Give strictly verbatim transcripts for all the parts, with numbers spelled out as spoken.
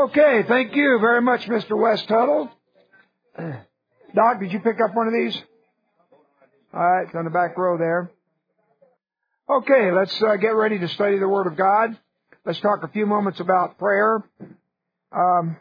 Okay, thank you very much, Mister West Tuttle. Doc, did you pick up one of these? All right, it's on the back row there. Okay, let's uh, get ready to study the Word of God. Let's talk a few moments about prayer. Um,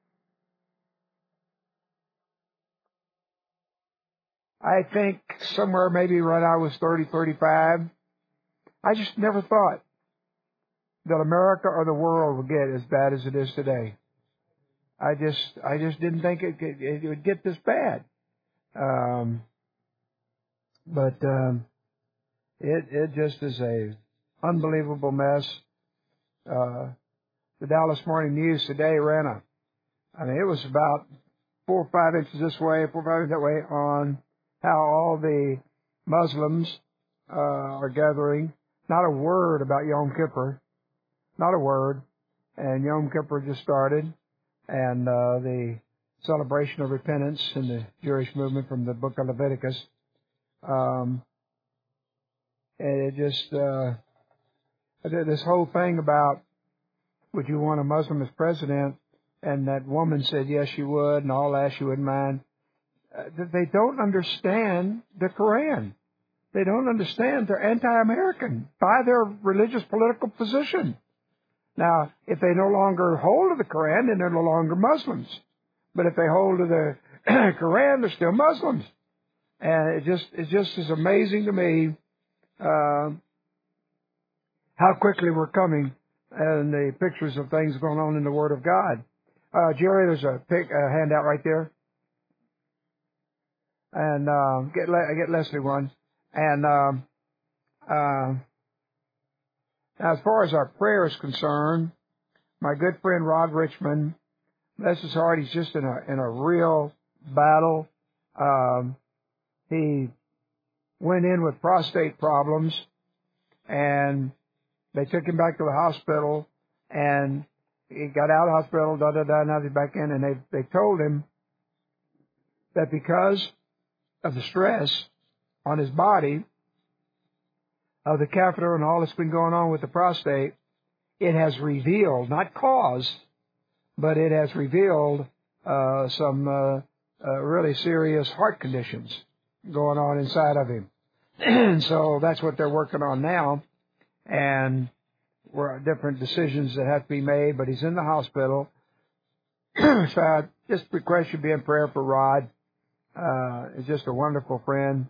I think somewhere maybe when I was thirty, thirty-five, I just never thought that America or the world would get as bad as it is today. I just, I just didn't think it, it, it would get this bad. Um, but um, it, it just is a unbelievable mess. Uh, the Dallas Morning News today ran a, I mean, it was about four or five inches this way, four or five inches that way on how all the Muslims uh, are gathering. Not a word about Yom Kippur. Not a word. And Yom Kippur just started. And uh, the celebration of repentance in the Jewish movement from the book of Leviticus. Um, and it just, uh, this whole thing about, would you want a Muslim as president? And that woman said, yes, she would, and all that, she wouldn't mind. Uh, they don't understand the Quran. They don't understand they're anti-American by their religious political position. Now, if they no longer hold to the Quran, then they're no longer Muslims. But if they hold to the Quran, they're still Muslims. And it just, it just is amazing to me uh, how quickly we're coming and the pictures of things going on in the Word of God. Uh, Jerry, there's a, pic, a handout right there. And uh, get Le- get Leslie one. And um, uh, now as far as our prayer is concerned, my good friend Rod Richmond, bless his heart, he's just in a in a real battle. Um, he went in with prostate problems, and they took him back to the hospital, and he got out of the hospital, da da da, now he's back in, and they they told him that because of the stress on his body, of the catheter and all that's been going on with the prostate, it has revealed, not caused, but it has revealed uh, some uh, uh, really serious heart conditions going on inside of him. And so that's what they're working on now. And we're different decisions that have to be made, but he's in the hospital. So I just request you be in prayer for Rod. Uh, he's just a wonderful friend.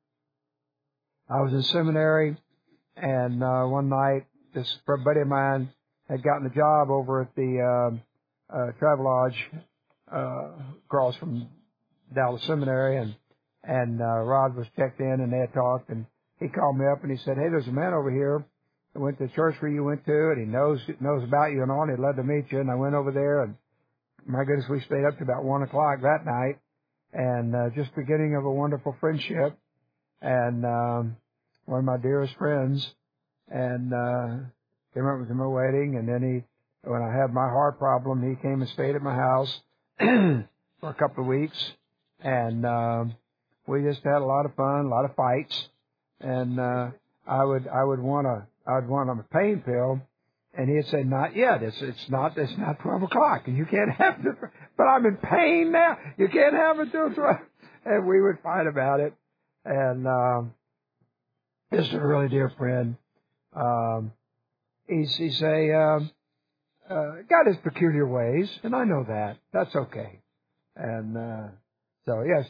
I was in seminary, and uh, one night, this buddy of mine had gotten a job over at the uh, uh, Travelodge uh, across from Dallas Seminary, and and uh, Rod was checked in, and they had talked, and he called me up, and he said, hey, there's a man over here that went to the church where you went to, and he knows knows about you and all, and he'd love to meet you. And I went over there, and my goodness, we stayed up to about one o'clock that night, and uh, just beginning of a wonderful friendship, and um, one of my dearest friends, and uh, came up to my wedding, and then he, when I had my heart problem, he came and stayed at my house for a couple of weeks, and uh, we just had a lot of fun, a lot of fights, and uh, I would I would want a I'd want a pain pill, and he'd say, not yet, it's it's not it's not twelve o'clock, and you can't have it, but I'm in pain now, you can't have it till twelve, and we would fight about it, and um, this is a really dear friend. Um, he's he's a um, uh, got his peculiar ways, and I know that. That's okay. And uh, so yes,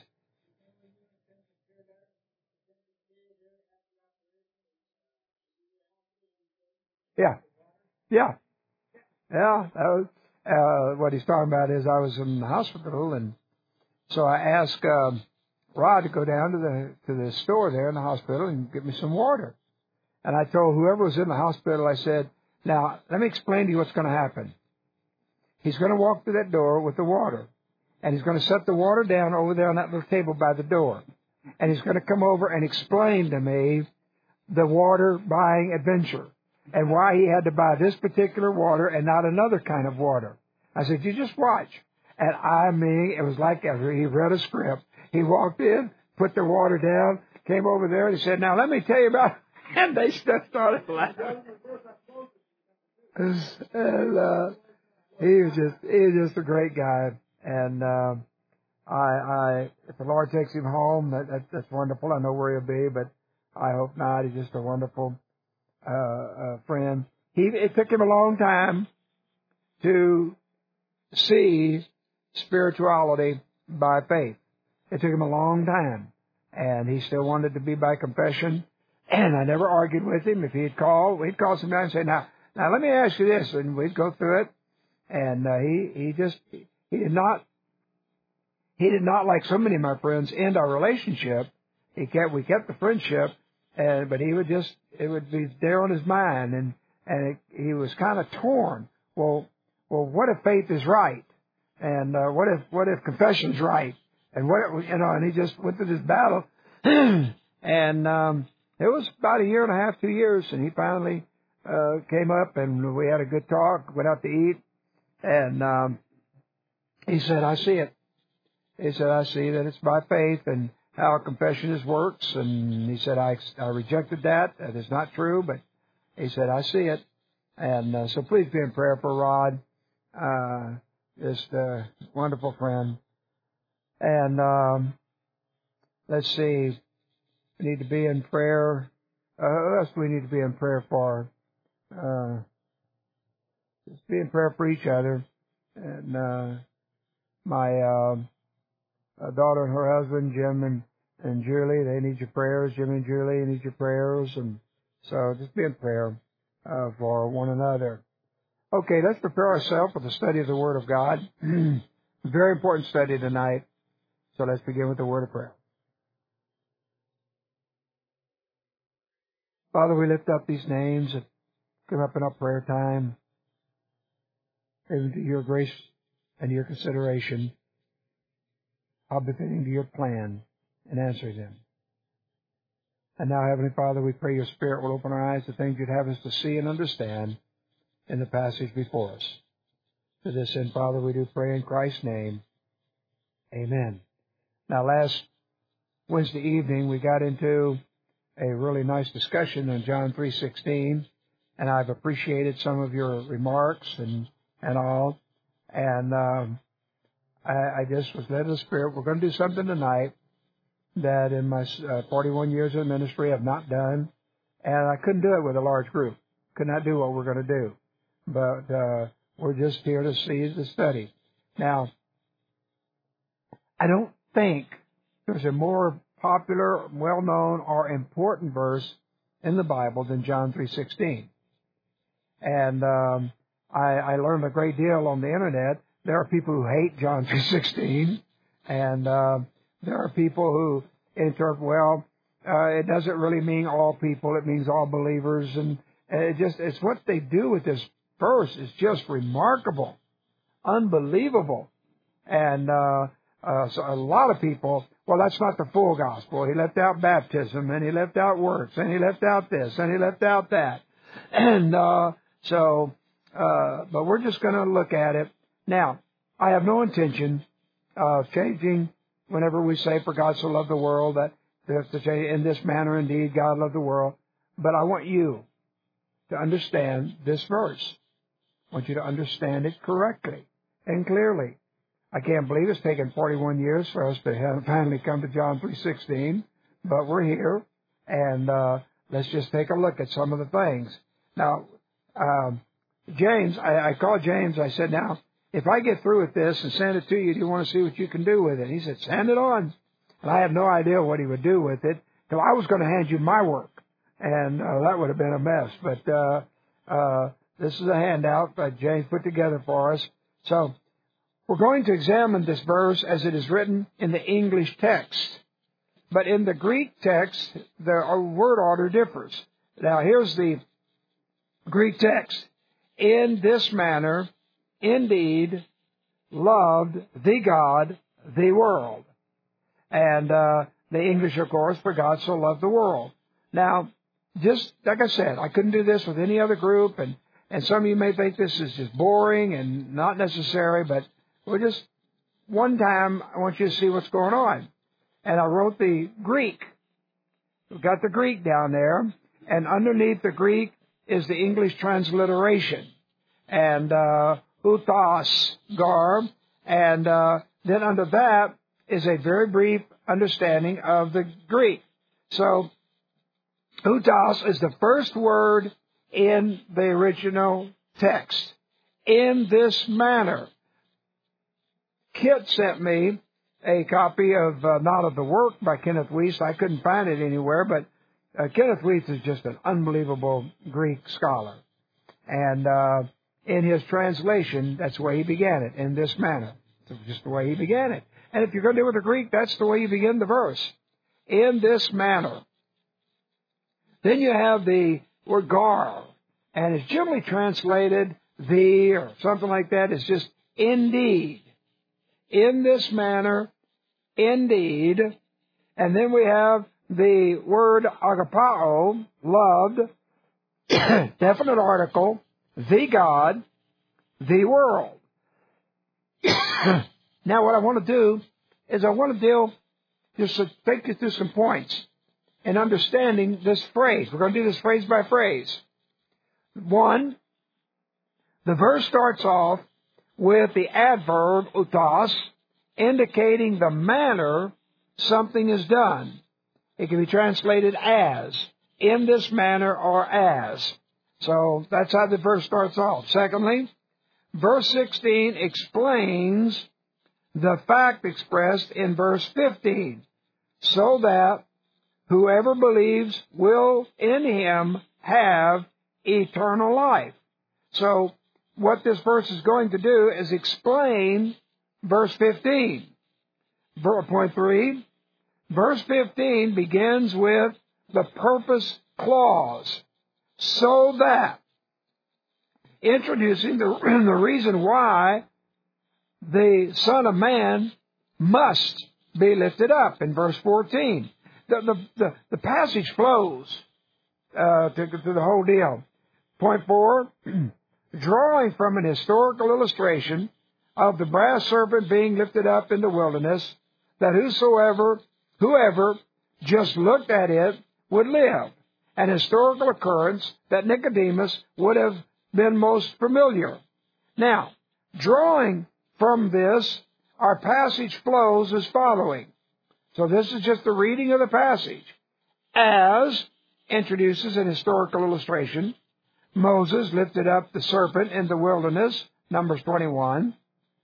yeah, yeah, yeah. That was, uh, what he's talking about is I was in the hospital, and so I asked um, Rod to go down to the to the store there in the hospital and get me some water. And I told whoever was in the hospital, I said, now, let me explain to you what's going to happen. He's going to walk through that door with the water, and he's going to set the water down over there on that little table by the door. And he's going to come over and explain to me the water buying adventure and why he had to buy this particular water and not another kind of water. I said, you just watch. And I mean, it was like he read a script. He walked in, put the water down, came over there, and he said, now, let me tell you about... And they started laughing. And, uh, he was just he was just a great guy, and uh, I, I if the Lord takes him home, that, that that's wonderful. I know where he'll be, but I hope not. He's just a wonderful uh, uh, friend. He it took him a long time to see spirituality by faith. It took him a long time, and he still wanted to be by confession. And I never argued with him. If he'd call, we'd call somebody and say, "Now, now, let me ask you this," and we'd go through it. And uh, he he just he did not he did not like so many of my friends end our relationship. He kept we kept the friendship, and but he would just it would be there on his mind, and and it, he was kind of torn. Well, well, what if faith is right, and uh, what if what if confession's right, and what if, you know? And he just went through this battle, and um, it was about a year and a half, two years, and he finally uh, came up, and we had a good talk, went out to eat. And um, he said, "I see it." He said, "I see that it's by faith and how confession is works." And he said, I, I rejected that. That is not true. But he said, "I see it." And uh, so please be in prayer for Rod, uh, this uh, wonderful friend. And um, let's see. We need to be in prayer. Uh, who else do we need to be in prayer for? Uh, Just be in prayer for each other. And uh, my uh, uh, daughter and her husband, Jim and, and Julie, they need your prayers. Jim and Julie need your prayers. And so just be in prayer uh, for one another. Okay, let's prepare ourselves for the study of the Word of God. Very important study tonight. So let's begin with the word of prayer. Father, we lift up these names that come up in our prayer time. Into your grace and your consideration, how befitting to your plan, and answer them. And now, Heavenly Father, we pray your Spirit will open our eyes to things you'd have us to see and understand in the passage before us. To this end, Father, we do pray in Christ's name. Amen. Now, last Wednesday evening, we got into a really nice discussion on John three sixteen, and I've appreciated some of your remarks and and all, and um, I, I just was led of the Spirit. We're going to do something tonight that in my uh, forty-one years of ministry I've not done, and I couldn't do it with a large group. Could not do what we're going to do, but uh, we're just here to see the study. Now, I don't think there's a more popular, well-known, or important verse in the Bible than John three sixteen, and um, I, I learned a great deal on the internet. There are people who hate John three sixteen, and uh, there are people who interpret, well, uh, it doesn't really mean all people, it means all believers, and it just it's what they do with this verse is just remarkable, unbelievable, and uh, uh, so a lot of people, well, that's not the full gospel. He left out baptism, and he left out works, and he left out this, and he left out that, and uh, so. Uh, but we're just going to look at it. Now, I have no intention of changing whenever we say, for God so loved the world, that we have to say, in this manner indeed God loved the world. But I want you to understand this verse. I want you to understand it correctly and clearly. I can't believe it's taken forty-one years for us to have finally come to John three sixteen, but we're here, and uh, let's just take a look at some of the things. Now, um, James, I, I called James. I said, now, if I get through with this and send it to you, do you want to see what you can do with it? He said, send it on. And I had no idea what he would do with it, because I was going to hand you my work, and uh, that would have been a mess. But uh, uh, this is a handout that James put together for us. So we're going to examine this verse as it is written in the English text. But in the Greek text, the word order differs. Now, here's the Greek text. In this manner, indeed, loved the God, the world. And uh, the English, of course, for God so loved the world. Now, just like I said, I couldn't do this with any other group, and, and some of you may think this is just boring and not necessary, but we're just, one time, I want you to see what's going on. And I wrote the Greek. We've got the Greek down there, and underneath the Greek is the English transliteration. And uh, utos, garb, and uh, then under that is a very brief understanding of the Greek. So, utos is the first word in the original text. In this manner. Kit sent me a copy of uh, Not of the Work by Kenneth Wuest. I couldn't find it anywhere, but uh, Kenneth Wuest is just an unbelievable Greek scholar. And uh, in his translation, that's the way he began it, in this manner. It's just the way he began it. And if you're going to do it with the Greek, that's the way you begin the verse. In this manner. Then you have the word gar, and it's generally translated the or something like that. It's just indeed. In this manner, indeed. And then we have the word agapao, loved, definite article, the God, the world. Now what I want to do is I want to deal, just to take you through some points in understanding this phrase. We're going to do this phrase by phrase. One, the verse starts off with the adverb utos, indicating the manner something is done. It can be translated as, in this manner or as. So that's how the verse starts off. Secondly, verse sixteen explains the fact expressed in verse fifteen, so that whoever believes will in him have eternal life. So what this verse is going to do is explain verse fifteen. Point three, verse fifteen begins with the purpose clause, so that, introducing the, the reason why the Son of Man must be lifted up in verse fourteen. The, the, the, the passage flows uh, to, to the whole deal. Point four, drawing from an historical illustration of the brass serpent being lifted up in the wilderness, that whosoever, whoever just looked at it would live. An historical occurrence that Nicodemus would have been most familiar. Now, drawing from this, our passage flows as following. So this is just the reading of the passage. As introduces an historical illustration, Moses lifted up the serpent in the wilderness, Numbers twenty-one.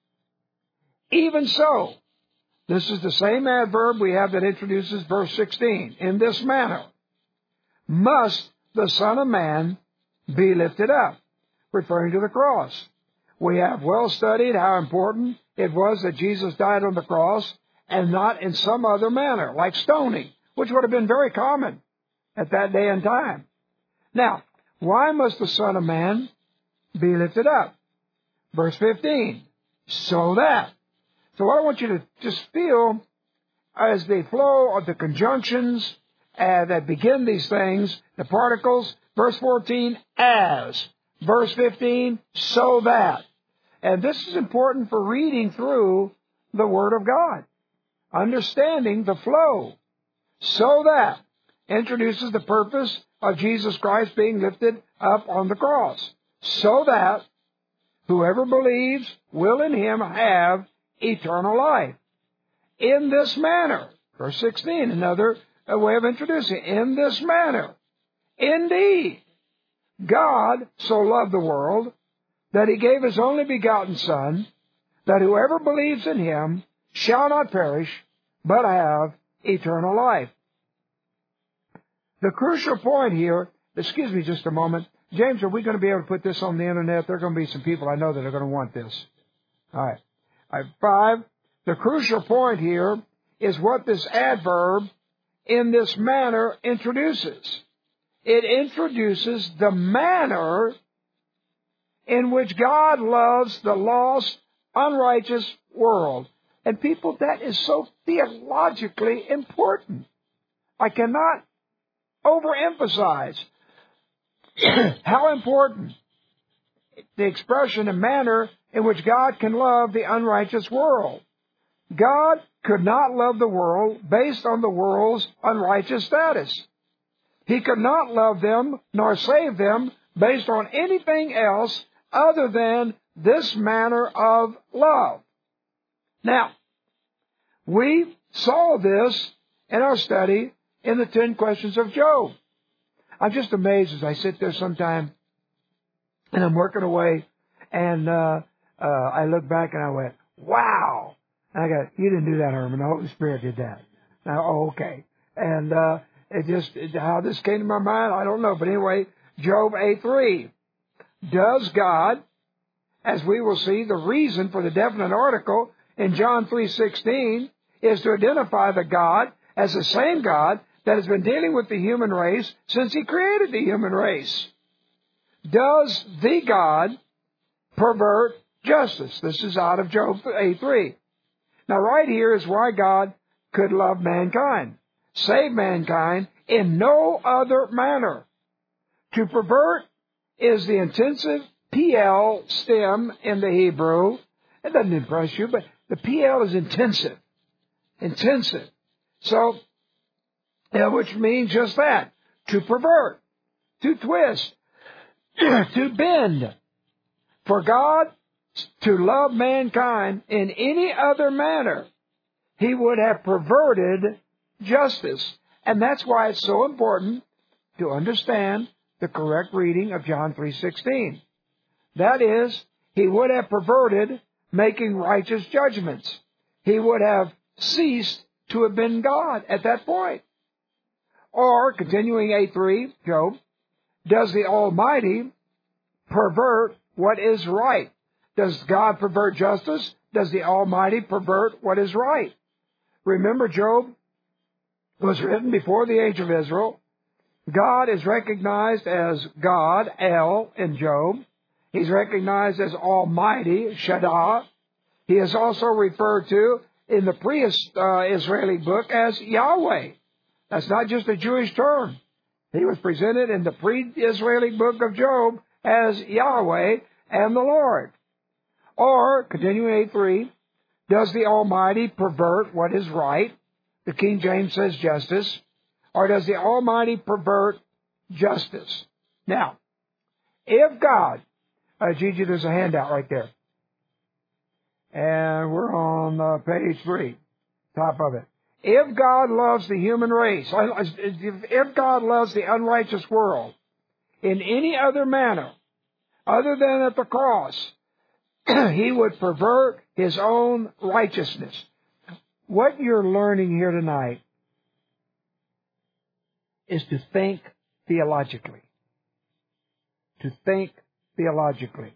Even so, this is the same adverb we have that introduces verse sixteen. In this manner, must the Son of Man be lifted up, referring to the cross. We have well studied how important it was that Jesus died on the cross and not in some other manner, like stoning, which would have been very common at that day and time. Now, why must the Son of Man be lifted up? Verse fifteen, so that. So what I want you to just feel as the flow of the conjunctions uh, that begin these things, the particles, verse fourteen, as. Verse fifteen, so that. And this is important for reading through the Word of God. Understanding the flow. So that introduces the purpose of Jesus Christ being lifted up on the cross. So that whoever believes will in him have eternal life. In this manner. Verse sixteen, another way of introducing it. In this manner. Indeed, God so loved the world that he gave his only begotten Son, that whoever believes in him shall not perish, but have eternal life. The crucial point here, excuse me just a moment. James, are we going to be able to put this on the internet? There are going to be some people I know that are going to want this. All right. All right. Five, the crucial point here is what this adverb, in this manner, introduces. It introduces the manner in which God loves the lost, unrighteous world. And people, that is so theologically important. I cannot overemphasize how important the expression and manner in which God can love the unrighteous world. God could not love the world based on the world's unrighteous status. He could not love them nor save them based on anything else other than this manner of love. Now, we saw this in our study in the ten questions of Job. I'm just amazed as I sit there sometime and I'm working away and uh, uh, I look back and I went, wow. And I go, you didn't do that, Herman. The Holy Spirit did that. Now, oh, okay. And uh, it just, it, how this came to my mind, I don't know. But anyway, Job eight three. Does God, as we will see, the reason for the definite article in John three sixteen is to identify the God as the same God that has been dealing with the human race since He created the human race. Does the God pervert justice? This is out of Job eight three. Now, right here is why God could love mankind, save mankind in no other manner. To pervert is the intensive P L stem in the Hebrew. It doesn't impress you, but the P L is intensive. Intensive. So, yeah, which means just that. To pervert. To twist. To bend. For God to love mankind in any other manner, He would have perverted justice. And that's why it's so important to understand the correct reading of John three sixteen. That is, He would have perverted making righteous judgments. He would have ceased to have been God at that point. Or, continuing eight three, Job, does the Almighty pervert what is right? Does God pervert justice? Does the Almighty pervert what is right? Remember, Job was written before the age of Israel. God is recognized as God, El, in Job. He's recognized as Almighty, Shaddai. He is also referred to in the pre-Israeli book as Yahweh. That's not just a Jewish term. He was presented in the pre-Israeli book of Job as Yahweh and the Lord. Or, continuing eight three, does the Almighty pervert what is right? The King James says justice. Or does the Almighty pervert justice? Now, if God, uh, Gigi, there's a handout right there. And we're on uh, page three, top of it. If God loves the human race, if God loves the unrighteous world in any other manner other than at the cross, He would pervert His own righteousness. What you're learning here tonight is to think theologically. To think theologically.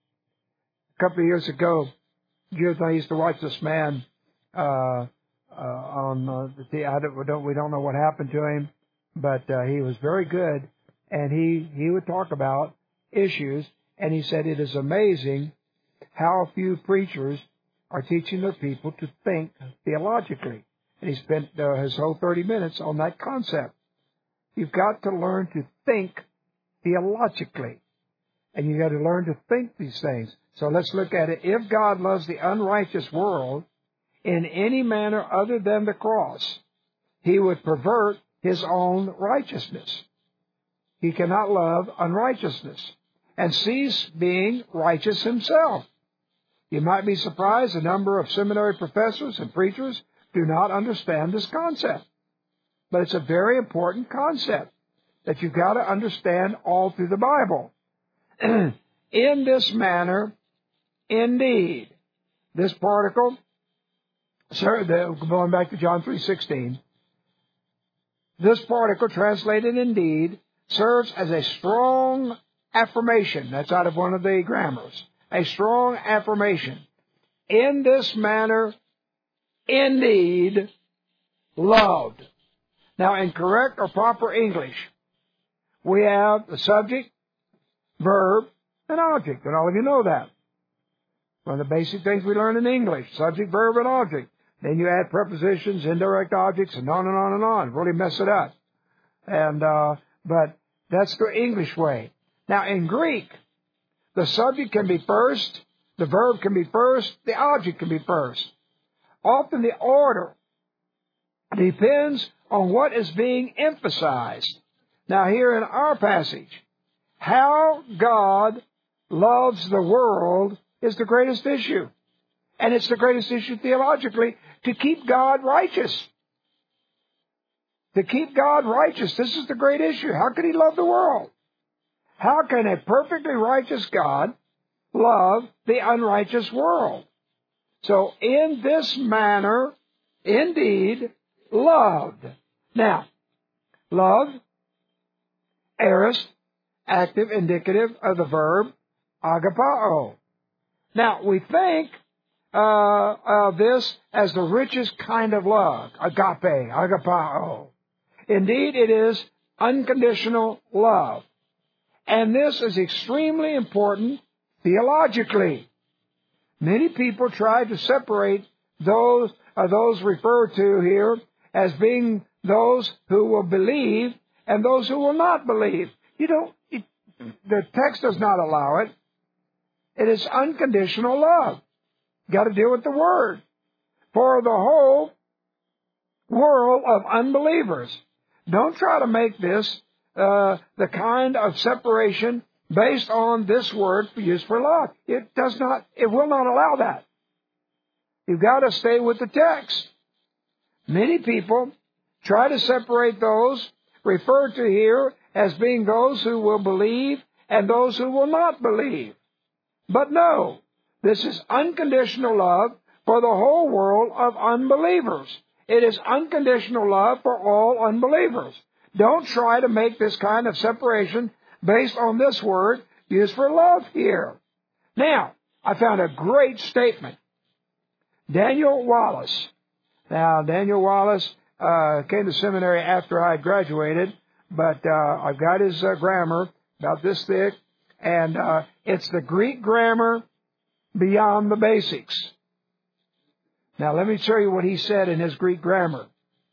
A couple of years ago, you know, I used to watch this man uh, uh, on uh, the. I don't, we don't we don't know what happened to him, but uh, he was very good, and he he would talk about issues, and he said it is amazing how few preachers are teaching their people to think theologically, and he spent uh, his whole thirty minutes on that concept. You've got to learn to think theologically, and you've got to learn to think these things. So let's look at it. If God loves the unrighteous world in any manner other than the cross, He would pervert His own righteousness. He cannot love unrighteousness and cease being righteous Himself. You might be surprised a number of seminary professors and preachers do not understand this concept. But it's a very important concept that you've got to understand all through the Bible. In this manner, indeed, this particle, sir, the, going back to John three sixteen, this particle, translated indeed, serves as a strong affirmation. That's out of one of the grammars. A strong affirmation. In this manner, indeed, loved. Now, in correct or proper English, we have the subject, verb, and object. And all of you know that. One of the basic things we learn in English, subject, verb, and object. Then you add prepositions, indirect objects, and on and on and on. Really mess it up. And uh, but that's the English way. Now, in Greek, the subject can be first, the verb can be first, the object can be first. Often the order depends on what is being emphasized. Now, here in our passage, how God loves the world is the greatest issue. And it's the greatest issue theologically, to keep God righteous. To keep God righteous. This is the great issue. How could He love the world? How can a perfectly righteous God love the unrighteous world? So, in this manner, indeed, loved. Now, love, aorist, active, indicative of the verb agapao. Now, we think uh, of this as the richest kind of love, agape, agapao. Indeed, it is unconditional love. And this is extremely important theologically. Many people try to separate those, uh, those referred to here as being those who will believe and those who will not believe. You don't, it, the text does not allow it. It is unconditional love. You got to deal with the Word. For the whole world of unbelievers. Don't try to make this uh, the kind of separation based on this word used for love. It does not, it will not allow that. You've got to stay with the text. Many people try to separate those referred to here as being those who will believe and those who will not believe. But no, this is unconditional love for the whole world of unbelievers. It is unconditional love for all unbelievers. Don't try to make this kind of separation based on this word used for love here. Now, I found a great statement. Daniel Wallace. Now, Daniel Wallace uh, came to seminary after I had graduated, but uh, I've got his uh, grammar about this thick, and uh, it's the Greek grammar beyond the basics. Now, let me show you what he said in his Greek grammar.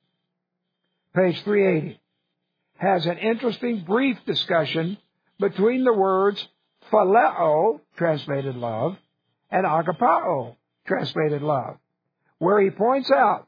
Page three eighty. Has an interesting brief discussion between the words phileo, translated love, and agapao, translated love, where he points out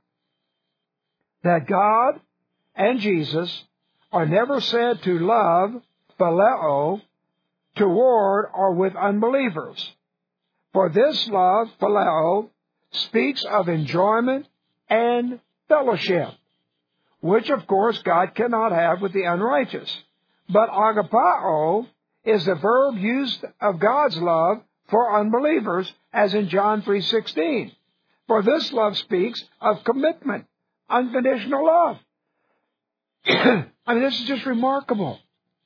that God and Jesus are never said to love phileo toward or with unbelievers. For this love, phileo, speaks of enjoyment and fellowship, which, of course, God cannot have with the unrighteous. But agapao is the verb used of God's love for unbelievers, as in John three sixteen. For this love speaks of commitment, unconditional love. I mean, this is just remarkable.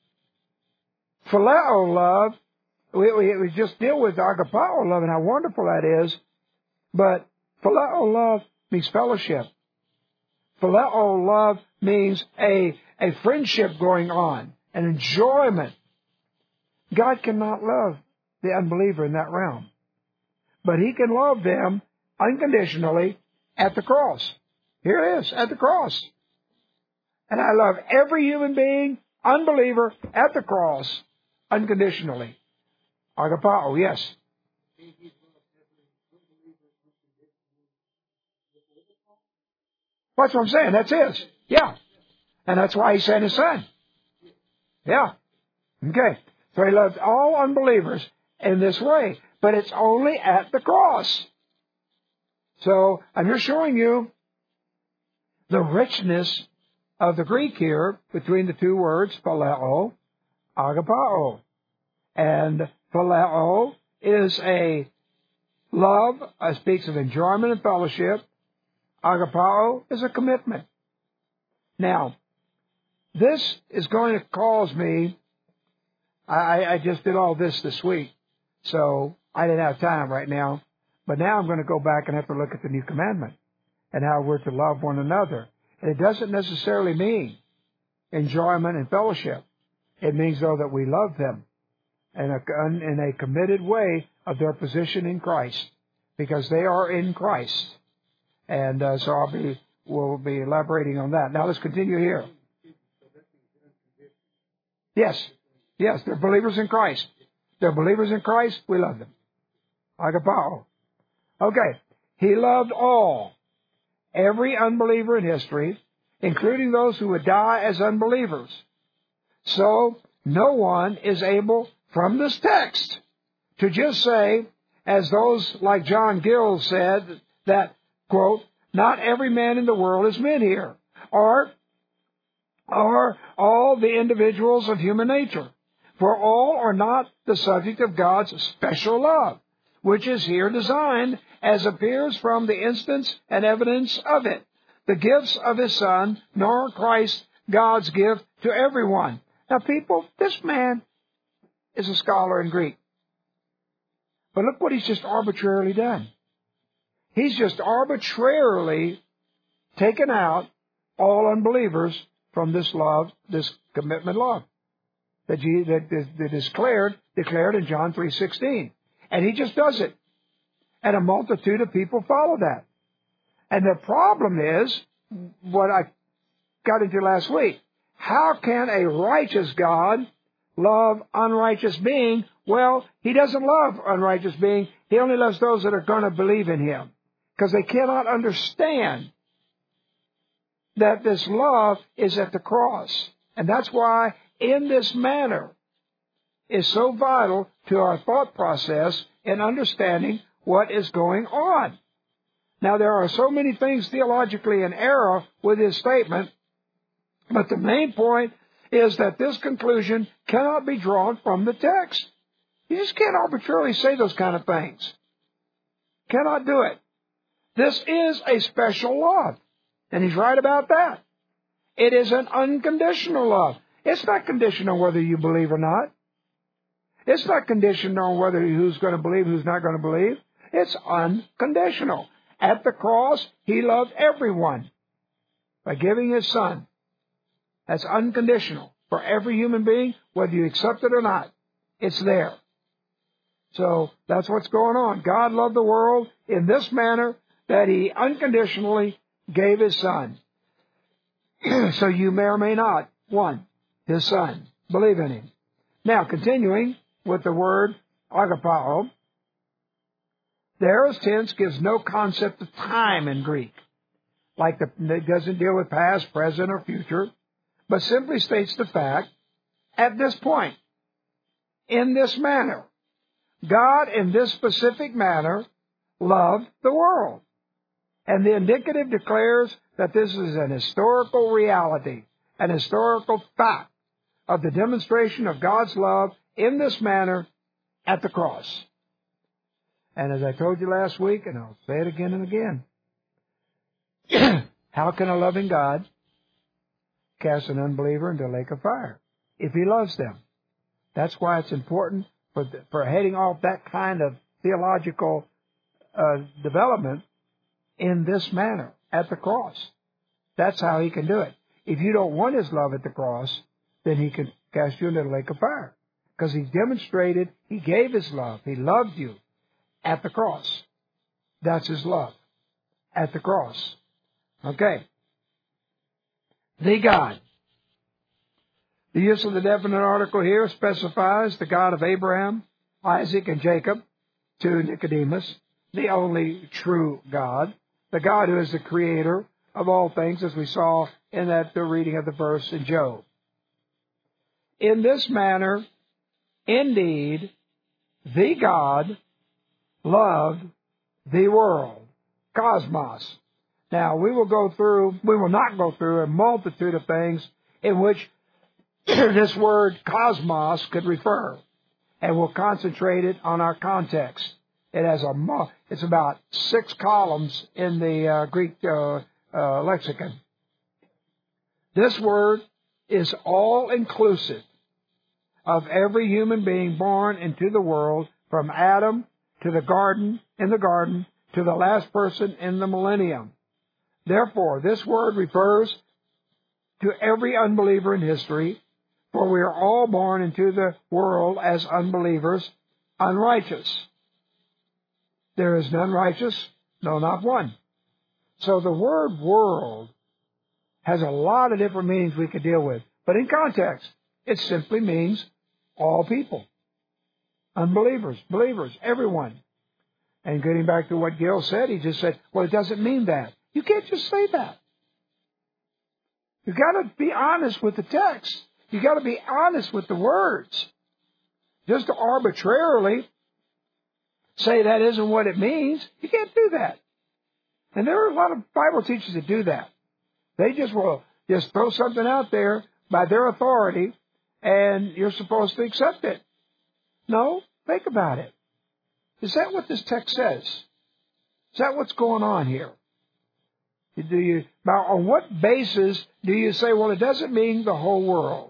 Phileo love, we, we, we just deal with agapao love and how wonderful that is. But phileo love means fellowship. Phileo love means a, a friendship going on, an enjoyment. God cannot love the unbeliever in that realm. But He can love them unconditionally at the cross. Here it is, at the cross. And I love every human being, unbeliever, at the cross, unconditionally. Agapao, yes. That's what I'm saying. That's His. Yeah. And that's why He sent His Son. Yeah. Okay. So He loves all unbelievers in this way. But it's only at the cross. So I'm just showing you the richness of the Greek here between the two words, phileo, agapao. And phileo is a love, uh, speaks of enjoyment and fellowship. Agapao is a commitment. Now, this is going to cause me, I, I just did all this this week, so I didn't have time right now, but now I'm going to go back and have to look at the new commandment and how we're to love one another. And it doesn't necessarily mean enjoyment and fellowship. It means, though, that we love them in a, in a committed way of their position in Christ, because they are in Christ. And uh, so I'll be, we'll be elaborating on that. Now let's continue here. Yes, yes, they're believers in Christ. They're believers in Christ, we love them. Agapao. Okay, He loved all, every unbeliever in history, including those who would die as unbelievers. So no one is able, from this text, to just say as those like John Gill said that, quote, not every man in the world is meant here, or are all the individuals of human nature, for all are not the subject of God's special love, which is here designed, as appears from the instance and evidence of it, the gifts of His Son, nor Christ God's gift to everyone. Now, people, this man is a scholar in Greek. But look what he's just arbitrarily done. He's just arbitrarily taken out all unbelievers from this love, this commitment love that, Jesus, that, that is declared, declared in John three sixteen. And he just does it. And a multitude of people follow that. And the problem is, what I got into last week, how can a righteous God love unrighteous being? Well, He doesn't love unrighteous being. He only loves those that are going to believe in Him. Because they cannot understand that this love is at the cross. And that's why in this manner is so vital to our thought process in understanding what is going on. Now, there are so many things theologically in error with his statement, but the main point is that this conclusion cannot be drawn from the text. You just can't arbitrarily say those kind of things. Cannot do it. This is a special love, and he's right about that. It is an unconditional love. It's not conditioned on whether you believe or not. It's not conditioned on whether who's going to believe, who's not going to believe. It's unconditional. At the cross, He loved everyone by giving His Son. That's unconditional for every human being, whether you accept it or not. It's there. So that's what's going on. God loved the world in this manner that He unconditionally gave His Son. So you may or may not want His Son. Believe in Him. Now, continuing with the word agapao, the aorist tense gives no concept of time in Greek. Like the, it doesn't deal with past, present, or future, but simply states the fact, at this point, in this manner, God in this specific manner loved the world. And the indicative declares that this is an historical reality, an historical fact of the demonstration of God's love in this manner at the cross. And as I told you last week, and I'll say it again and again, how can a loving God cast an unbeliever into a lake of fire if He loves them? That's why it's important for, the, for heading off that kind of theological uh, development in this manner, at the cross. That's how He can do it. If you don't want His love at the cross, then He can cast you into the lake of fire. Because He demonstrated, He gave His love. He loved you at the cross. That's His love. At the cross. Okay. The God. The use of the definite article here specifies the God of Abraham, Isaac, and Jacob to Nicodemus, the only true God, the God who is the creator of all things, as we saw in that the reading of the verse in Job. In this manner, indeed, the God loved the world, cosmos. Now, we will go through, we will not go through a multitude of things in which this word cosmos could refer, and we'll concentrate it on our context. It has a, it's about six columns in the uh, Greek uh, uh, lexicon. This word is all-inclusive of every human being born into the world, from Adam to the garden, in the garden, to the last person in the millennium. Therefore, this word refers to every unbeliever in history, for we are all born into the world as unbelievers, unrighteous. There is none righteous, no, not one. So the word world has a lot of different meanings we could deal with. But in context, it simply means all people. Unbelievers, believers, everyone. And getting back to what Gil said, he just said, well, it doesn't mean that. You can't just say that. You've got to be honest with the text. You've got to be honest with the words. Just to arbitrarily say that isn't what it means. You can't do that. And there are a lot of Bible teachers that do that. They just will just throw something out there by their authority, and you're supposed to accept it. No, think about it. Is that what this text says? Is that what's going on here? Do you, now, on what basis do you say, well, it doesn't mean the whole world?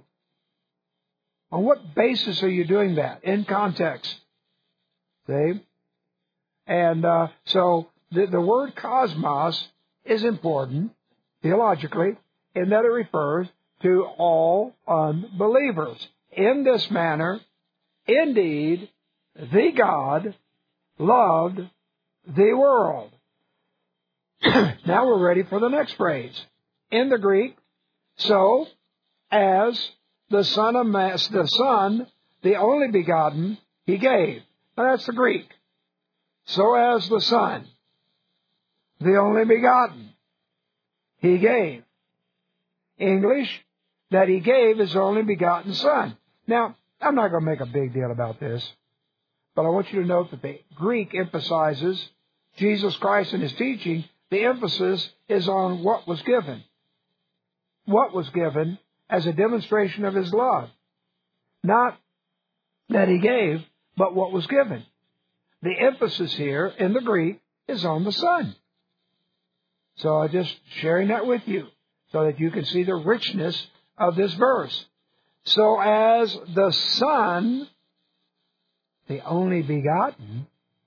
On what basis are you doing that? In context. See? And uh, so the, the word cosmos is important, theologically, in that it refers to all unbelievers. In this manner, indeed, the God loved the world. Now we're ready for the next phrase. In the Greek, so as the Son of Man, the Son, the only begotten, He gave. Now that's the Greek. So as the Son, the only begotten, He gave. English, that He gave His only begotten Son. Now, I'm not going to make a big deal about this, but I want you to note that the Greek emphasizes Jesus Christ and His teaching. The emphasis is on what was given. What was given as a demonstration of His love. Not that He gave, but what was given. The emphasis here in the Greek is on the Son. So I'm just sharing that with you so that you can see the richness of this verse. So as the Son, the only begotten,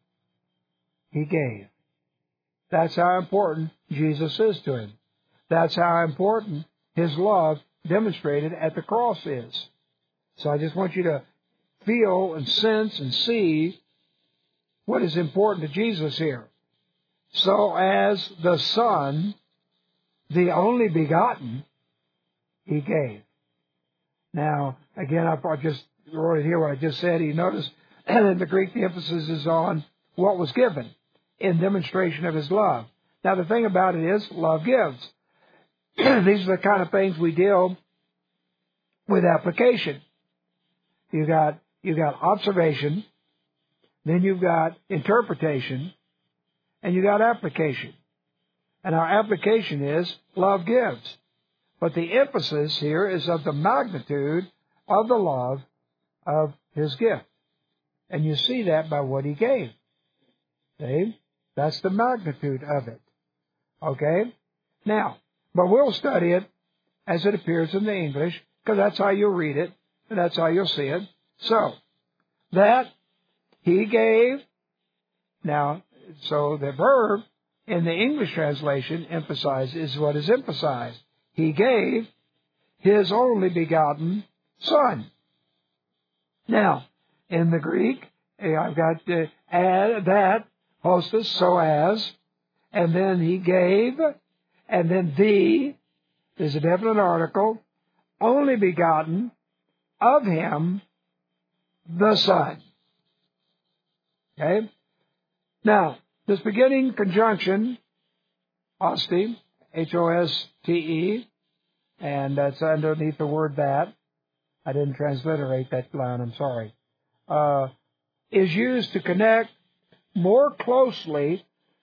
He gave. That's how important Jesus is to Him. That's how important His love demonstrated at the cross is. So I just want you to feel and sense and see what is important to Jesus here. So as the Son, the only begotten, He gave. Now, again, I just wrote it here what I just said. You notice in the Greek the emphasis is on what was given in demonstration of His love. Now, the thing about it is, love gives. These are the kind of things we deal with application. You got you got observation, then you've got interpretation, and you got application. And our application is love gives. But the emphasis here is of the magnitude of the love of His gift. And you see that by what He gave. See? That's the magnitude of it. Okay? Now, but we'll study it as it appears in the English, because that's how you'll read it, and that's how you'll see it. So, that He gave. Now, so the verb in the English translation emphasizes what is emphasized. He gave His only begotten Son. Now, in the Greek, I've got to add that, hostis, so as, and then He gave, and then the, is a definite article, only begotten of Him, the Son. Okay? Now, this beginning conjunction, hosti, H O S T E, and that's underneath the word that. I didn't transliterate that line, I'm sorry. Uh, is used to connect more closely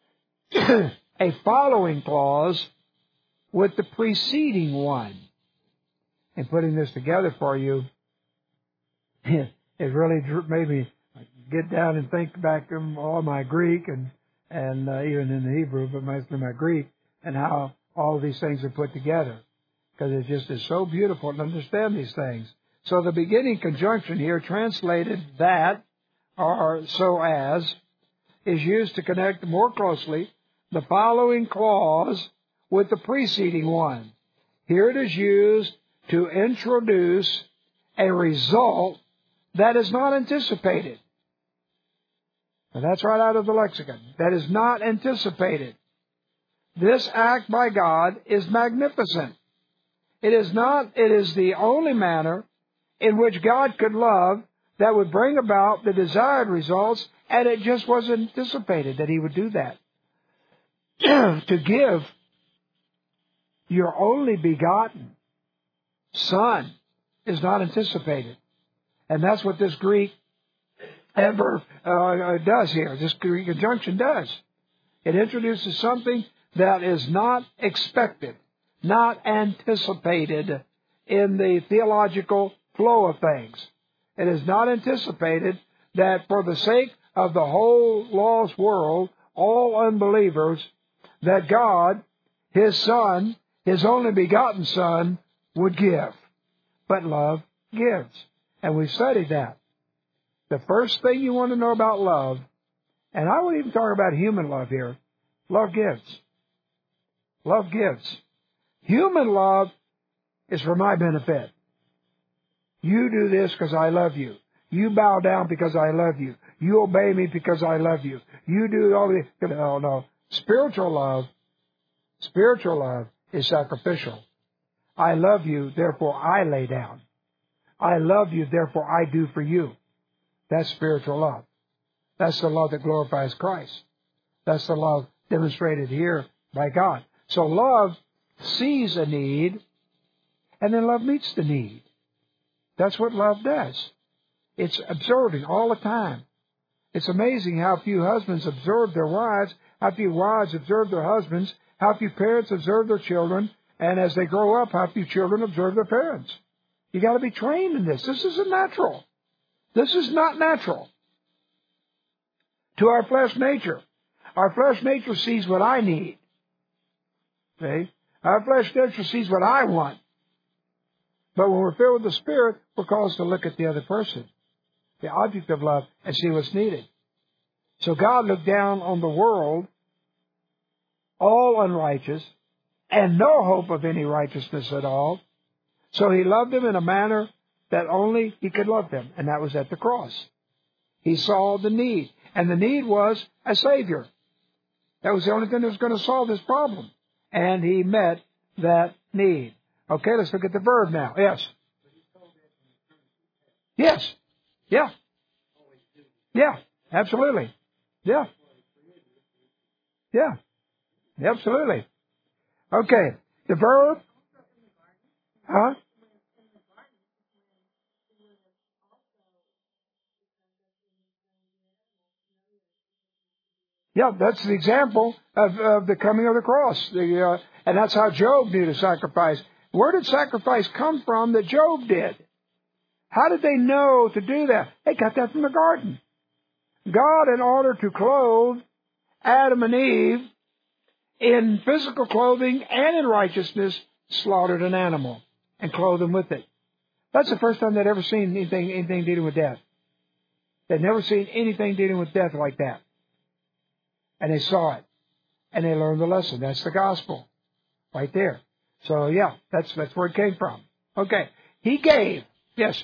a following clause with the preceding one. And putting this together for you, it really made me get down and think back on all my Greek and, and uh, even in the Hebrew, but mostly my Greek, and how all of these things are put together. Because it just is so beautiful to understand these things. So the beginning conjunction here, translated that, or so as, is used to connect more closely the following clause with the preceding one. Here it is used to introduce a result that is not anticipated. Now that's right out of the lexicon. That is not anticipated. This act by God is magnificent. It is not, it is the only manner in which God could love that would bring about the desired results, and it just wasn't anticipated that He would do that. To give your only begotten Son is not anticipated. And that's what this Greek ever uh, does here. This Greek conjunction does. It introduces something that is not expected, not anticipated in the theological flow of things. It is not anticipated that for the sake of the whole lost world, all unbelievers, that God, His Son, His only begotten Son, would give. But love gives. And we've studied that. The first thing you want to know about love, and I wouldn't even talk about human love here, love gives. Love gives. Human love is for my benefit. You do this because I love you. You bow down because I love you. You obey me because I love you. You do all the... No, no. Spiritual love, spiritual love is sacrificial. I love you, therefore I lay down. I love you, therefore I do for you. That's spiritual love. That's the love that glorifies Christ. That's the love demonstrated here by God. So love sees a need, and then love meets the need. That's what love does. It's observing all the time. It's amazing how few husbands observe their wives, how few wives observe their husbands, how few parents observe their children, and as they grow up, how few children observe their parents. You got to be trained in this. This isn't natural. This is not natural to our flesh nature. Our flesh nature sees what I need. See? Our flesh nature sees what I want. But when we're filled with the Spirit, we're caused to look at the other person, the object of love, and see what's needed. So God looked down on the world, all unrighteous, and no hope of any righteousness at all. So He loved them in a manner that only He could love them, and that was at the cross. He saw the need, and the need was a Savior. That was the only thing that was going to solve this problem, and He met that need. Okay, let's look at the verb now. Yes. Yes. Yeah. Yeah, absolutely. Yeah. Yeah. Absolutely. Okay, the verb. Huh? Yeah, that's the example of, of the coming of the cross. The, uh, and that's how Job did a sacrifice. Where did sacrifice come from that Job did? How did they know to do that? They got that from the garden. God, in order to clothe Adam and Eve in physical clothing and in righteousness, slaughtered an animal and clothed them with it. That's the first time they'd ever seen anything, anything dealing with death. They'd never seen anything dealing with death like that. And they saw it. And they learned the lesson. That's the gospel. Right there. So, yeah, that's that's where it came from. Okay. He gave. Yes.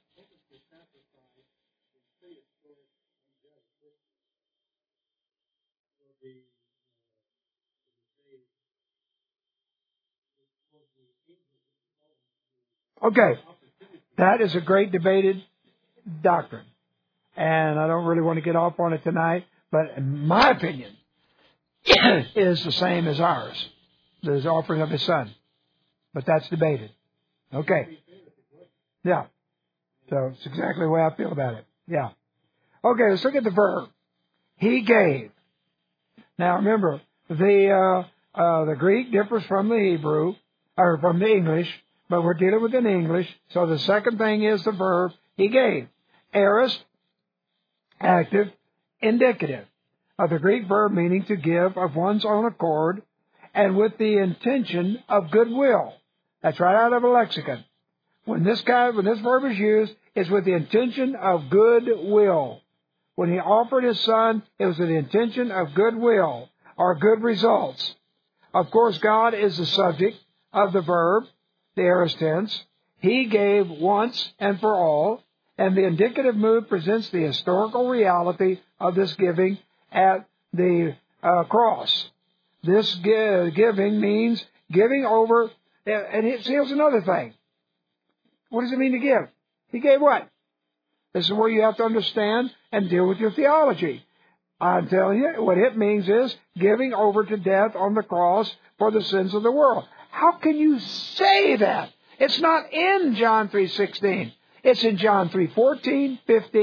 Okay. That is a great debated doctrine. And I don't really want to get off on it tonight. But in my opinion, is the same as ours. The offering of His Son. But that's debated. Okay. Yeah. So it's exactly the way I feel about it. Yeah. Okay, let's look at the verb. He gave. Now remember, the uh, uh, the Greek differs from the Hebrew, or from the English, but we're dealing with an English. So the second thing is the verb, He gave. Aorist, active, indicative. Of the Greek verb meaning to give of one's own accord and with the intention of goodwill. That's right out of a lexicon. When this guy, when this verb is used, it's with the intention of goodwill. When He offered His Son, it was with the intention of goodwill or good results. Of course, God is the subject of the verb, the aorist tense. He gave once and for all, and the indicative mood presents the historical reality of this giving at the uh, cross. This gi- giving means giving over, and here's another thing. What does it mean to give? He gave what? This is where you have to understand and deal with your theology. I'm telling you, what it means is giving over to death on the cross for the sins of the world. How can you say that? It's not in John three sixteen. It's in John three fourteen, fifteen,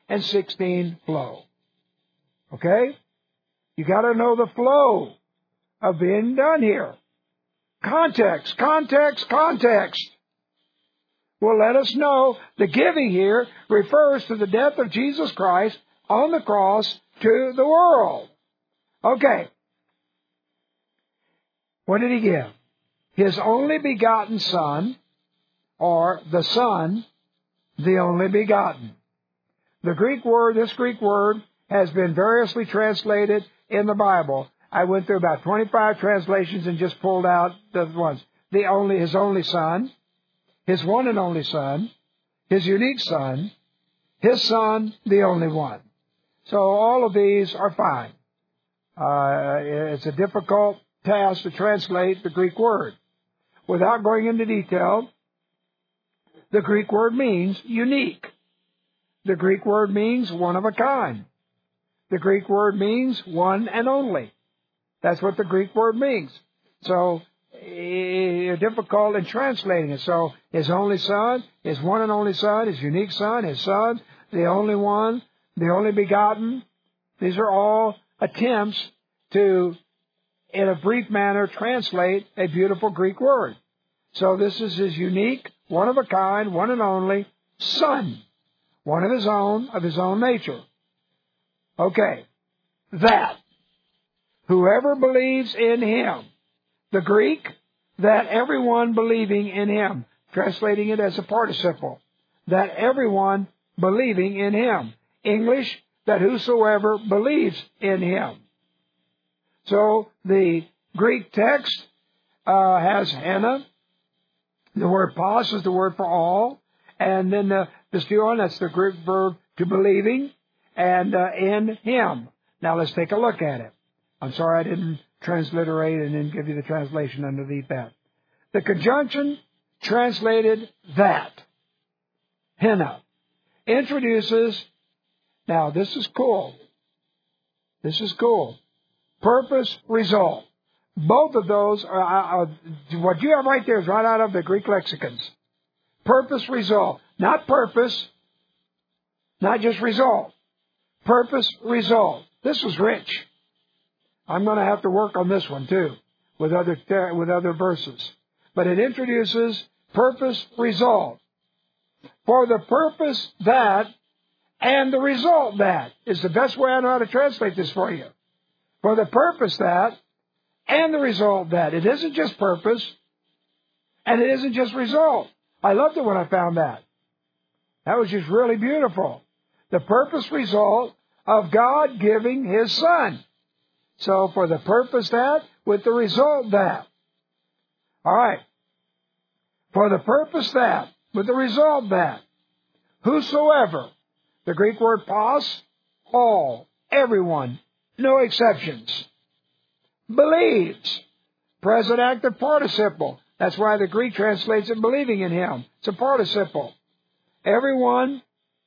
and sixteen flow. Okay? You got to know the flow of being done here. Context, context, context will let us know the giving here refers to the death of Jesus Christ on the cross to the world. Okay. What did he give? His only begotten Son, or the Son, the only begotten. The Greek word, this Greek word, has been variously translated in the Bible. I went through about twenty-five translations and just pulled out the ones. The only, his only Son, his one and only Son, his unique Son, his Son, the only one. So all of these are fine. Uh, it's a difficult task to translate the Greek word. Without going into detail, the Greek word means unique. The Greek word means one of a kind. The Greek word means one and only. That's what the Greek word means. So, it's difficult in translating it. So, his only Son, his one and only Son, his unique Son, his Son, the only one, the only begotten. These are all attempts to, in a brief manner, translate a beautiful Greek word. So, this is his unique, one of a kind, one and only Son. One of his own, of his own nature. Okay. That whoever believes in him. The Greek, that everyone believing in him. Translating it as a participle. That everyone believing in him. English, that whosoever believes in him. So, the Greek text uh, has hena. The word pas is the word for all. And then the pistion, that's the Greek verb to believing. And uh, in him. Now let's take a look at it. I'm sorry I didn't transliterate and then give you the translation underneath that. The conjunction translated that, hena, introduces, now this is cool. This is cool. Purpose, result. Both of those are, uh, what you have right there is right out of the Greek lexicons. Purpose, result. Not purpose, not just result. Purpose, result. This was rich. I'm going to have to work on this one too, with other with other verses. But it introduces purpose, result. For the purpose that, and the result that, is the best way I know how to translate this for you. For the purpose that, and the result that. It isn't just purpose, and it isn't just result. I loved it when I found that. That was just really beautiful. The purpose result of God giving His Son. So for the purpose that, with the result that. All right. For the purpose that, with the result that. Whosoever, the Greek word pas, all, everyone, no exceptions. Believes, present active participle. That's why the Greek translates it believing in Him. It's a participle. Everyone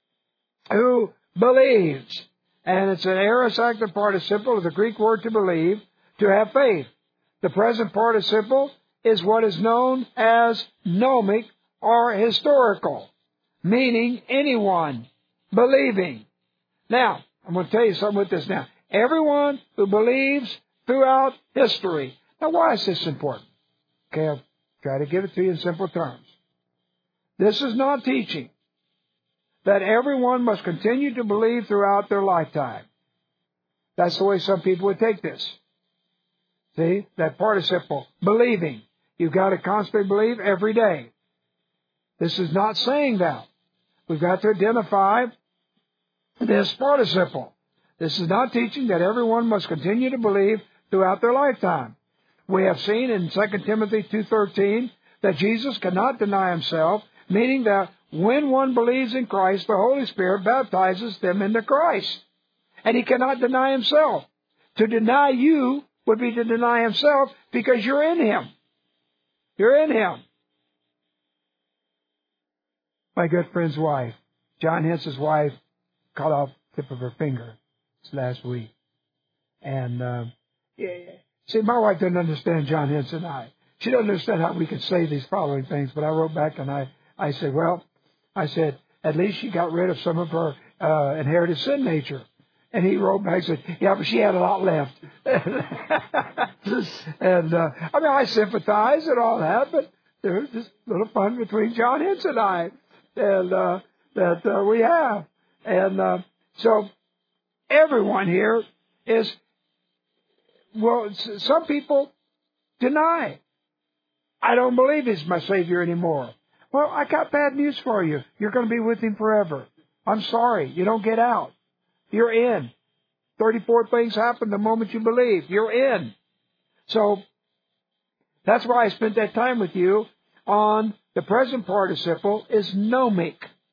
who believes. And it's an aorist active participle of the Greek word to believe, to have faith. The present participle is what is known as nomic or historical, meaning anyone believing. Now, I'm going to tell you something with this now. Everyone who believes throughout history. Now, why is this important? Okay, I'll try to give it to you in simple terms. This is not teaching that everyone must continue to believe throughout their lifetime. That's the way some people would take this. See, that participle, believing. You've got to constantly believe every day. This is not saying that. We've got to identify this participle. This is not teaching that everyone must continue to believe throughout their lifetime. We have seen in Second Timothy two thirteen that Jesus cannot deny Himself, meaning that when one believes in Christ, the Holy Spirit baptizes them into Christ. And He cannot deny Himself. To deny you would be to deny Himself because you're in Him. You're in Him. My good friend's wife, John Hence's wife, cut off the tip of her finger this last week. And, uh, see, my wife doesn't understand John Hence and I. She doesn't understand how we can say these following things, but I wrote back and I, I said, well, I said, at least she got rid of some of her uh, inherited sin nature. And he wrote back and said, yeah, but she had a lot left. and, uh, I mean, I sympathize and all that, but there's this little fun between John Hintz and I, and, uh, that, uh, we have. And, uh, so everyone here is, well, some people deny. I don't believe he's my Savior anymore. Well, I got bad news for you. You're going to be with him forever. I'm sorry. You don't get out. You're in. thirty-four things happen the moment you believe. You're in. So that's why I spent that time with you on the present participle is gnomic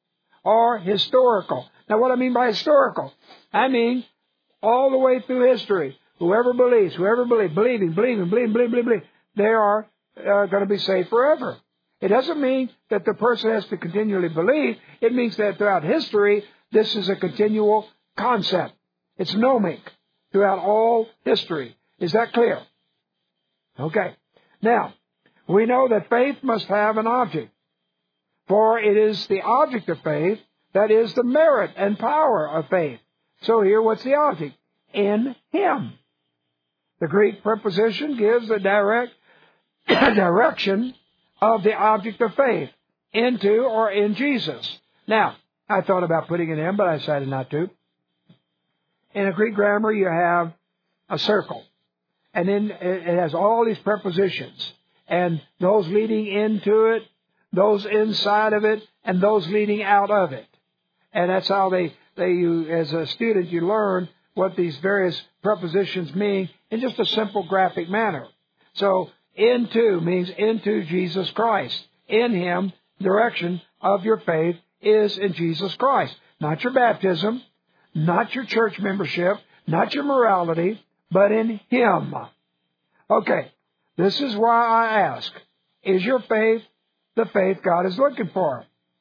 or historical. Now, what I mean by historical, I mean all the way through history. Whoever believes, whoever believes, believing, believing, believing, believing, believing, they are uh, going to be saved forever. It doesn't mean that the person has to continually believe. It means that throughout history, this is a continual concept. It's gnomic throughout all history. Is that clear? Okay. Now, we know that faith must have an object. For it is the object of faith that is the merit and power of faith. So here, what's the object? In Him. The Greek preposition gives the direct direction of the object of faith into or in Jesus. Now, I thought about putting it in, but I decided not to. In a Greek grammar, you have a circle. And then it has all these prepositions. And those leading into it, those inside of it, and those leading out of it. And that's how they, they you, as a student, you learn what these various prepositions mean in just a simple graphic manner. So, into means into Jesus Christ. In Him, direction of your faith is in Jesus Christ. Not your baptism, not your church membership, not your morality, but in Him. Okay, this is why I ask, is your faith the faith God is looking for?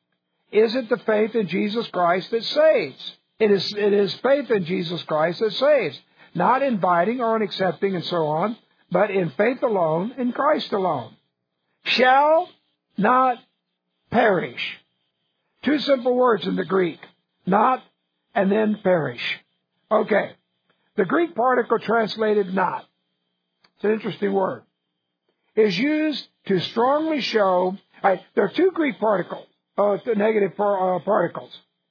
Is it the faith in Jesus Christ that saves? It is, it is faith in Jesus Christ that saves. Not inviting or accepting and so on, but in faith alone, in Christ alone. Shall not perish. Two simple words in the Greek. Not and then perish. Okay. The Greek particle translated not, it's an interesting word, is used to strongly show, right, there are two Greek particles, uh, negative par, uh, particles.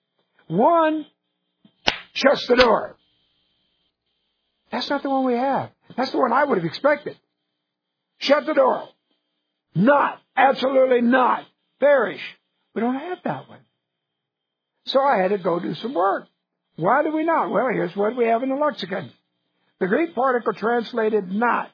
One shuts the door. That's not the one we have. That's the one I would have expected. Shut the door. Not. Absolutely not. Perish. We don't have that one. So I had to go do some work. Why do we not? Well, here's what we have in the lexicon. The Greek particle translated not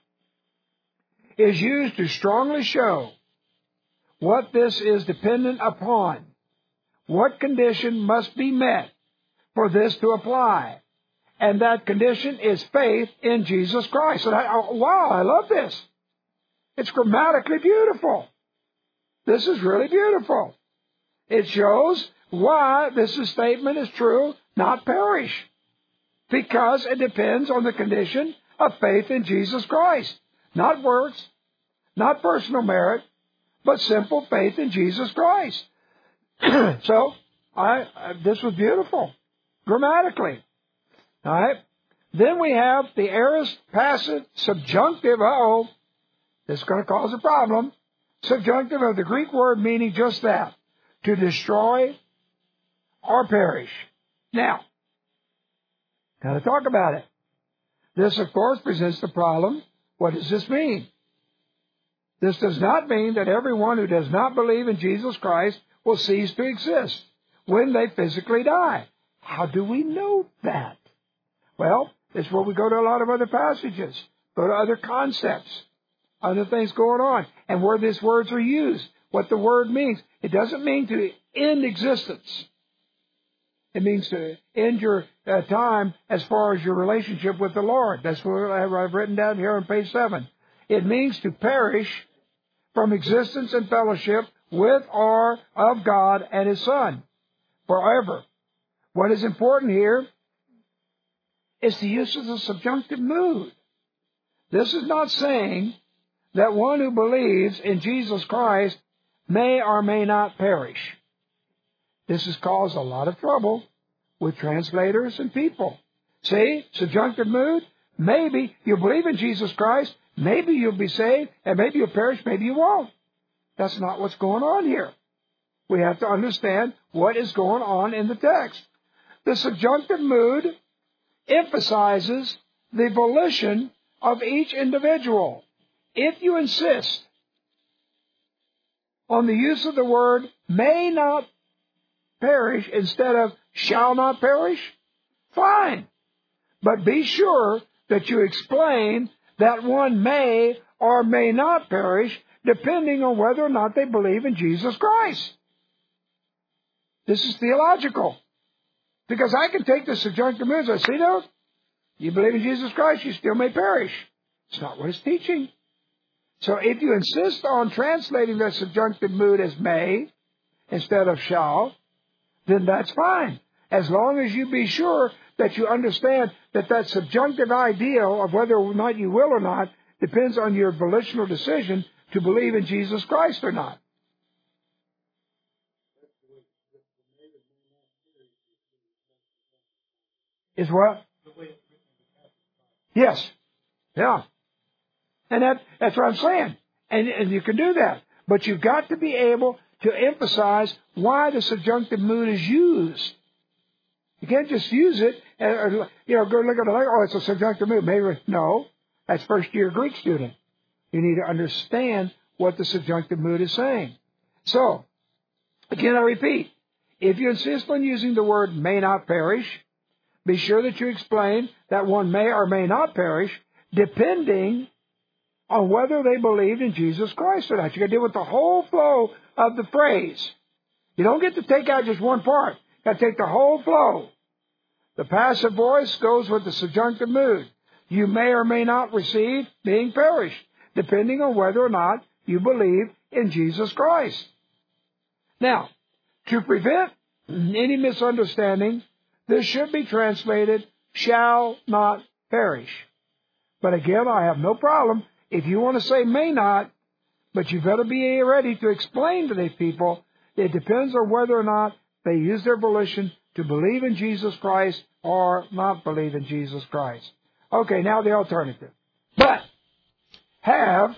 is used to strongly show what this is dependent upon. What condition must be met for this to apply. And that condition is faith in Jesus Christ. And I, oh, wow, I love this. It's grammatically beautiful. This is really beautiful. It shows why this statement is true, not perish. Because it depends on the condition of faith in Jesus Christ. Not works, not personal merit, but simple faith in Jesus Christ. So, I, I this was beautiful, grammatically. All right. Then we have the aorist passive subjunctive. Uh-oh. This is going to cause a problem. Subjunctive of the Greek word meaning just that. To destroy or perish. Now, got to talk about it. This, of course, presents the problem. What does this mean? This does not mean that everyone who does not believe in Jesus Christ will cease to exist when they physically die. How do we know that? Well, it's where we go to a lot of other passages, go to other concepts, other things going on, and where these words are used, what the word means. It doesn't mean to end existence. It means to end your uh, time as far as your relationship with the Lord. That's what I've written down here on page seven. It means to perish from existence and fellowship with or of God and His Son forever. What is important here is the use of the subjunctive mood. This is not saying that one who believes in Jesus Christ may or may not perish. This has caused a lot of trouble with translators and people. See, subjunctive mood. Maybe you'll believe in Jesus Christ. Maybe you'll be saved, and maybe you'll perish. Maybe you won't. That's not what's going on here. We have to understand what is going on in the text. The subjunctive mood emphasizes the volition of each individual. If you insist on the use of the word may not perish instead of shall not perish, fine. But be sure that you explain that one may or may not perish depending on whether or not they believe in Jesus Christ. This is theological. Because I can take the subjunctive mood and say, see, no, you believe in Jesus Christ, you still may perish. It's not what it's teaching. So if you insist on translating the subjunctive mood as may instead of shall, then that's fine. As long as you be sure that you understand that that subjunctive ideal of whether or not you will or not depends on your volitional decision to believe in Jesus Christ or not. Is what? Yes. Yeah. And that, that's what I'm saying. And, and you can do that. But you've got to be able to emphasize why the subjunctive mood is used. You can't just use it and, you know, go look at it like, oh, it's a subjunctive mood. Maybe, no. That's first year Greek student. You need to understand what the subjunctive mood is saying. So, again, I repeat. If you insist on using the word may not perish, be sure that you explain that one may or may not perish depending on whether they believed in Jesus Christ or not. You've got to deal with the whole flow of the phrase. You don't get to take out just one part. You've got to take the whole flow. The passive voice goes with the subjunctive mood. You may or may not receive being perished, depending on whether or not you believe in Jesus Christ. Now, to prevent any misunderstanding, this should be translated, shall not perish. But again, I have no problem. If you want to say may not, but you better be ready to explain to these people, it depends on whether or not they use their volition to believe in Jesus Christ or not believe in Jesus Christ. Okay, now the alternative. But have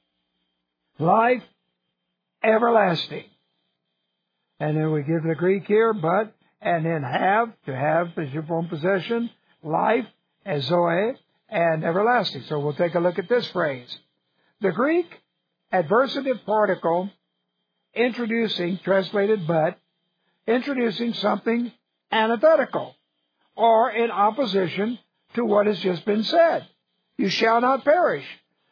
life everlasting. And then we give the Greek here, but, and then have, to have as your own possession, life, as zoe, and everlasting. So we'll take a look at this phrase. The Greek adversative particle introducing, translated but, introducing something antithetical, or in opposition to what has just been said. You shall not perish.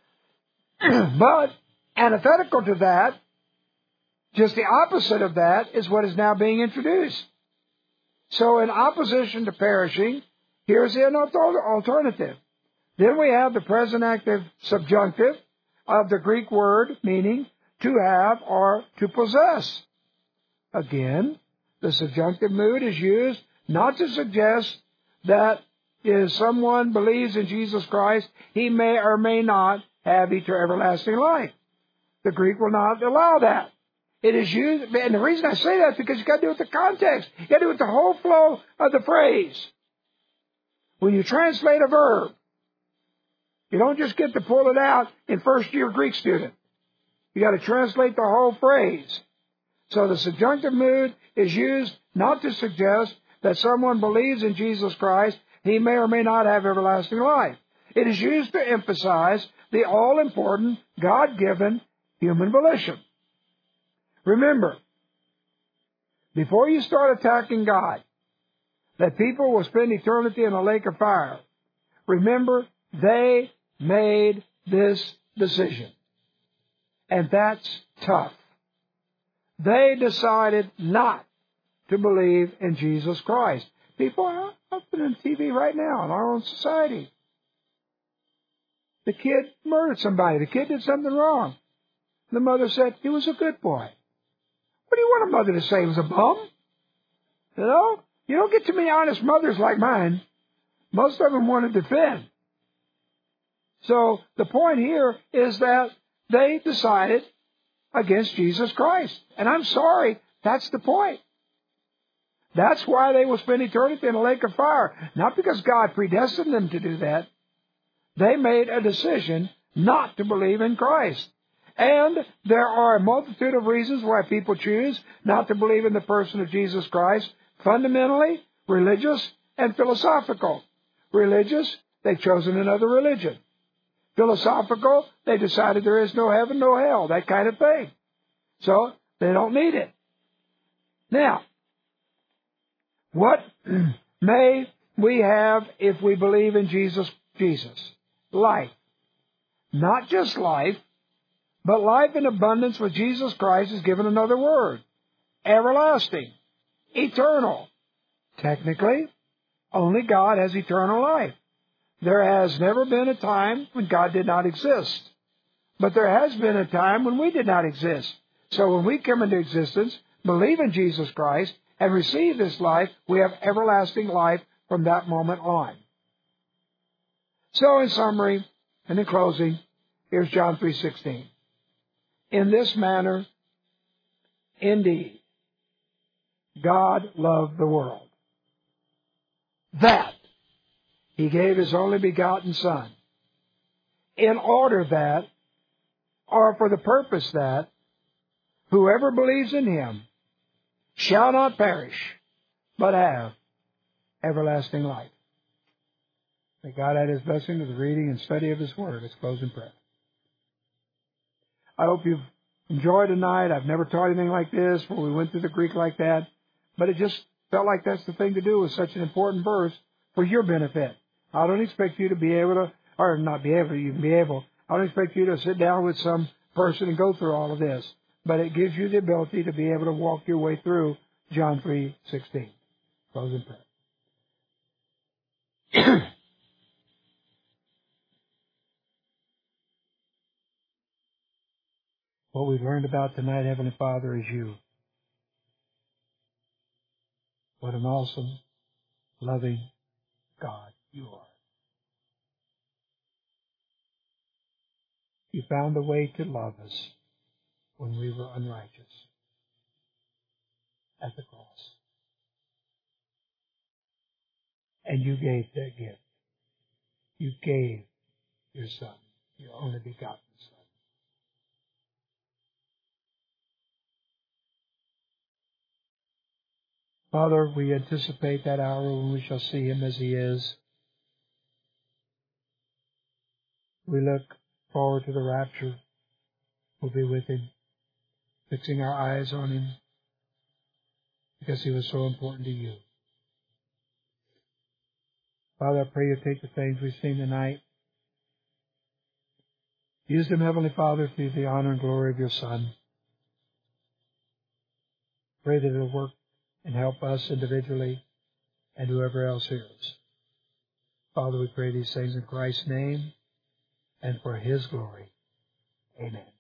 But antithetical to that, just the opposite of that, is what is now being introduced. So in opposition to perishing, here's an alternative. Then we have the present active subjunctive of the Greek word meaning to have or to possess. Again, the subjunctive mood is used not to suggest that if someone believes in Jesus Christ, he may or may not have eternal everlasting life. The Greek will not allow that. It is used, and the reason I say that is because you've got to do with the context. You've got to do with the whole flow of the phrase. When you translate a verb, you don't just get to pull it out in first year Greek student. You got to translate the whole phrase. So the subjunctive mood is used not to suggest that someone believes in Jesus Christ, he may or may not have everlasting life. It is used to emphasize the all-important, God-given human volition. Remember, before you start attacking God, that people will spend eternity in a lake of fire, remember, they made this decision. And that's tough. They decided not to believe in Jesus Christ. People are up on T V right now in our own society. The kid murdered somebody. The kid did something wrong. The mother said, he was a good boy. What do you want a mother to say? He was a bum? You know? You don't get too many honest mothers like mine. Most of them want to defend. So the point here is that they decided against Jesus Christ. And I'm sorry, that's the point. That's why they will spend eternity in a lake of fire. Not because God predestined them to do that. They made a decision not to believe in Christ. And there are a multitude of reasons why people choose not to believe in the person of Jesus Christ. Fundamentally, religious and philosophical. Religious, they've chosen another religion. Philosophical, they decided there is no heaven, no hell, that kind of thing. So, they don't need it. Now, what may we have if we believe in Jesus? Jesus. Life. Not just life, but life in abundance with Jesus Christ is given another word. Everlasting. Eternal. Technically, only God has eternal life. There has never been a time when God did not exist. But there has been a time when we did not exist. So when we come into existence, believe in Jesus Christ, and receive this life, we have everlasting life from that moment on. So in summary, and in closing, here's John three sixteen. In this manner, indeed, God loved the world, that He gave His only begotten Son, in order that, or for the purpose that, whoever believes in Him shall not perish, but have everlasting life. May God add His blessing to the reading and study of His Word. Let's close in prayer. I hope you've enjoyed tonight. I've never taught anything like this where we went through the Greek like that, but it just felt like that's the thing to do with such an important verse for your benefit. I don't expect you to be able to, or not be able to, you can be able, I don't expect you to sit down with some person and go through all of this, but it gives you the ability to be able to walk your way through John three sixteen. Close in prayer. What we've learned about tonight, Heavenly Father, is you. What an awesome, loving God you are. You found a way to love us when we were unrighteous at the cross. And you gave that gift. You gave your Son, your only begotten Son. Father, we anticipate that hour when we shall see Him as He is. We look forward to the rapture. We'll be with Him, fixing our eyes on Him, because He was so important to you. Father, I pray you take the things we've seen tonight. Use them, Heavenly Father, to the honor and glory of your Son. Pray that it'll work and help us individually and whoever else hears. Father, we pray these things in Christ's name and for His glory. Amen.